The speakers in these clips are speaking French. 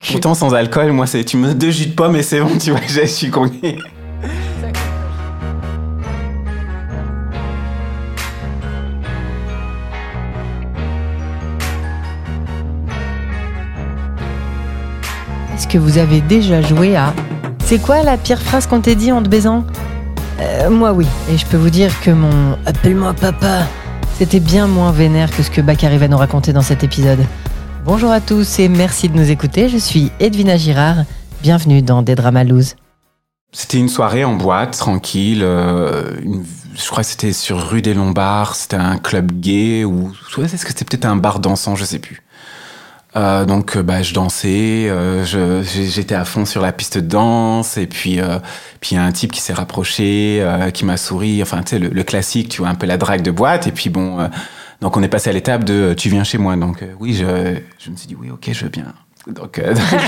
Pourtant, sans alcool, moi, tu me donnes 2 jus de pomme et c'est bon, tu vois, je suis conquis. Est-ce que vous avez déjà joué à « C'est quoi la pire phrase qu'on t'ait dit en te baisant ?» Moi oui, et je peux vous dire que mon « Appelle-moi papa » c'était bien moins vénère que ce que Bakary va nous raconter dans cet épisode. Bonjour à tous et merci de nous écouter, je suis Edwina Girard, bienvenue dans Des Dramas Loose. C'était une soirée en boîte, tranquille, je crois que c'était sur rue des Lombards, c'était un club gay, ou est-ce que c'était peut-être un bar dansant, je sais plus. Donc je dansais, j'étais à fond sur la piste de danse et puis il y a un type qui s'est rapproché, qui m'a souri, enfin tu sais le classique, tu vois, un peu la drague de boîte et puis donc on est passé à l'étape de tu viens chez moi, donc oui je me suis dit oui ok je veux bien. Donc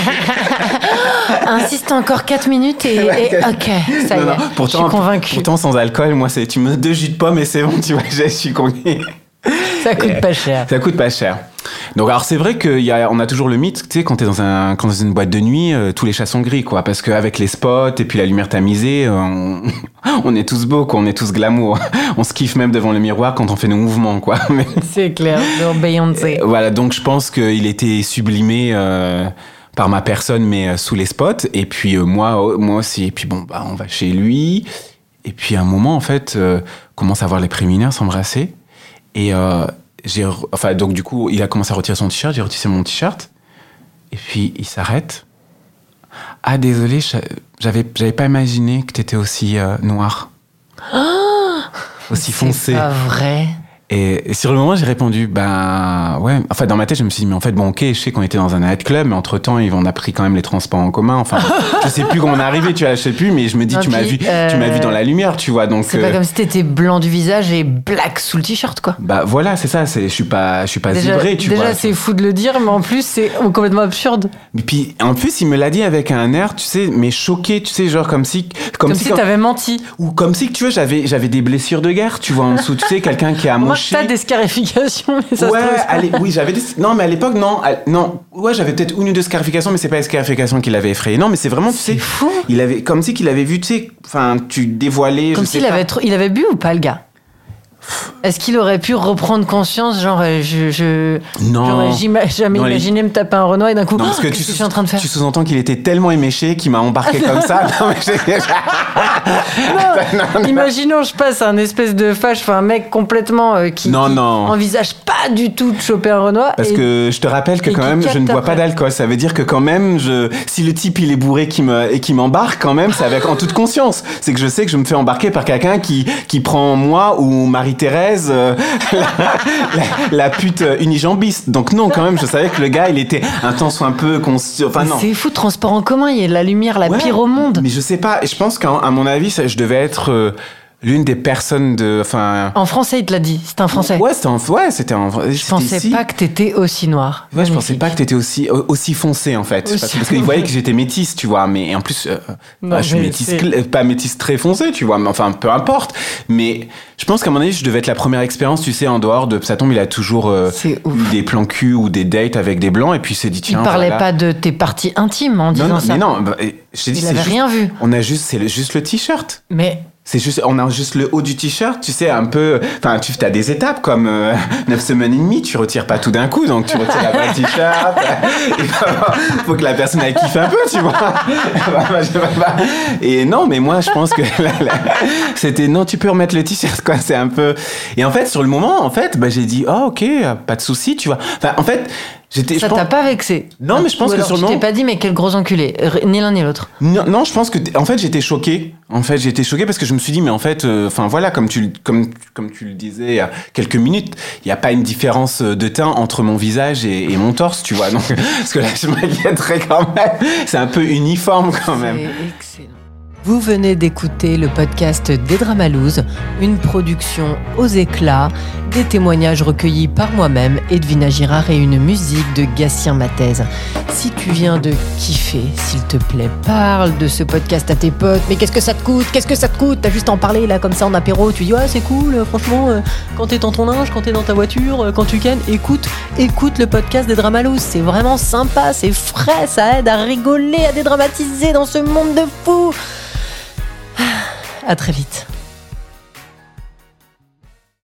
Insiste encore 4 minutes et ok, ça y est, je suis convaincue. Pourtant sans alcool, moi tu me donnes 2 jus de pomme et c'est bon, tu vois, je suis conquis. Ça coûte pas cher. Ça coûte pas cher. Donc alors c'est vrai qu'on a toujours le mythe, tu sais, quand t'es dans une boîte de nuit, tous les chats sont gris, quoi, parce qu'avec les spots et puis la lumière tamisée, on est tous beaux, quoi, on est tous glamour. On se kiffe même devant le miroir quand on fait nos mouvements, quoi. Mais... C'est clair, dans Beyoncé. Voilà, donc je pense qu'il était sublimé par ma personne, mais sous les spots. Et puis moi aussi. Et puis on va chez lui. Et puis à un moment, en fait, on commence à voir les préliminaires s'embrasser. Et donc du coup, il a commencé à retirer son t-shirt, j'ai retiré mon t-shirt, et puis il s'arrête. Ah désolé, j'avais pas imaginé que t'étais aussi noir, aussi foncé. C'est pas vrai. Et sur le moment, j'ai répondu, ouais. Enfin, dans ma tête, je me suis dit, mais en fait, bon, ok, je sais qu'on était dans un nightclub, mais entre-temps, on a pris quand même les transports en commun. Enfin, je sais plus comment on est arrivé, tu vois, je sais plus, mais je me dis, tu m'as vu dans la lumière, tu vois, donc. C'est pas comme si t'étais blanc du visage et black sous le t-shirt, quoi. Bah voilà, c'est ça. Je suis pas zébré, tu vois. Déjà, c'est fou de le dire, mais en plus, c'est complètement absurde. Et puis, en plus, il me l'a dit avec un air, tu sais, mais choqué, tu sais, genre comme si t'avais menti. Ou comme si, tu vois, j'avais des blessures de guerre, tu vois, en dessous, tu sais, quelqu'un qui a moché. T'as des scarifications, mais ça se trouve. Oui, j'avais des... Non, mais à l'époque, non. Ouais, j'avais peut-être une ou 2 scarifications, mais c'est pas les scarifications qui l'avaient effrayé. Non, mais c'est vraiment, tu sais... fou. Comme si qu'il avait vu, tu sais... Enfin, tu dévoilais... Comme s'il il avait bu ou pas, le gars? Est-ce qu'il aurait pu reprendre conscience, genre, Non. J'aurais jamais imaginé me taper un Renoir et d'un coup, non, parce que qu'est-ce que je suis en train de faire? Tu sous-entends qu'il était tellement éméché qu'il m'a embarqué comme ça. Non, mais imaginons, je passe un espèce de fâche, un mec complètement qui envisage pas du tout de choper un Renoir. Parce que je te rappelle que quand même, je ne bois pas d'alcool. Ça veut dire que quand même, si le type il est bourré qui m'embarque, quand même, c'est avec en toute conscience. C'est que je sais que je me fais embarquer par quelqu'un qui prend moi ou Marie-Thérèse, la pute unijambiste. Donc non, quand même, je savais que le gars, il était un temps soit un peu conscient. Enfin non. C'est fou, transport en commun, il y a de la lumière, pire au monde. Mais je sais pas. Je pense qu'à mon avis, je devais être l'une des personnes En français, il te l'a dit. C'était un français. Ouais, c'était en français. Je pensais pas que t'étais aussi noir. Ouais, je pensais pas que t'étais aussi foncé, en fait. Parce qu'il voyait que j'étais métisse, tu vois. Mais en plus, je suis métisse, pas métisse très foncée, tu vois. Mais enfin, peu importe. Mais je pense qu'à mon avis, je devais être la première expérience, tu sais, en dehors de... Ça tombe, il a toujours eu des plans cul ou des dates avec des blancs. Et puis il s'est dit, tiens, il parlait pas de tes parties intimes en disant ça. Mais non, je t'ai dit, il avait rien vu. C'est juste le t-shirt. Mais... on a juste le haut du t-shirt, tu sais, un peu... Enfin, tu as des étapes, comme 9 semaines et demie, tu retires pas tout d'un coup, donc tu retires la bas du t-shirt, il faut que la personne elle kiffe un peu, tu vois. Et non, mais moi, je pense que c'était... Non, tu peux remettre le t-shirt, quoi, c'est un peu... Et en fait, sur le moment, j'ai dit, oh, ok, pas de souci, tu vois. Enfin, en fait... Ça t'a pas vexé? Non, mais je pense que sur le moment... Tu t'es pas dit, mais quel gros enculé, ni l'un ni l'autre. Non, je pense que... En fait, j'étais choqué. Parce que je me suis dit, mais en fait, voilà, comme tu le disais il y a quelques minutes, il n'y a pas une différence de teint entre mon visage et mon torse, tu vois. Donc, parce que là, je m'inquiéterais quand même. C'est un peu uniforme quand même. C'est excellent. Vous venez d'écouter le podcast des Dramalouses, une production aux éclats, des témoignages recueillis par moi-même, Edwina Girard, et une musique de Gatien Mathèse. Si tu viens de kiffer, s'il te plaît, parle de ce podcast à tes potes. Mais qu'est-ce que ça te coûte ? T'as juste à en parler là comme ça en apéro. Tu dis ouais, c'est cool, franchement, quand t'es dans ton linge, quand t'es dans ta voiture, quand tu cannes, écoute le podcast des Dramalouses. C'est vraiment sympa, c'est frais, ça aide à rigoler, à dédramatiser dans ce monde de fous. À très vite.